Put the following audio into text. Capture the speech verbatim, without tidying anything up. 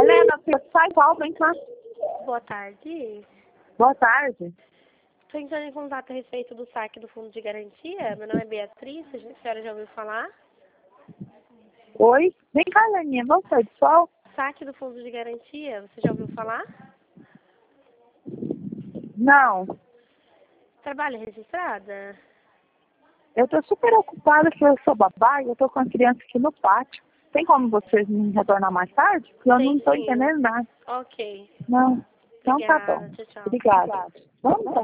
Helena, você sai igual, vem cá. Boa tarde. Boa tarde. Estou entrando em contato a respeito do saque do Fundo de Garantia. Meu nome é Beatriz, a senhora já ouviu falar? Oi? Vem cá, Heleninha, vamos sair do sol? Saque do Fundo de Garantia, você já ouviu falar? Não. Trabalho registrada? Eu tô super ocupada porque eu sou babá e eu tô com a criança aqui no pátio. Tem como vocês me retornar mais tarde? Porque eu Tem não tô sim. entendendo nada. Ok. Não. Então tá Obrigada. bom. Tchau, tchau. Obrigada. Vamos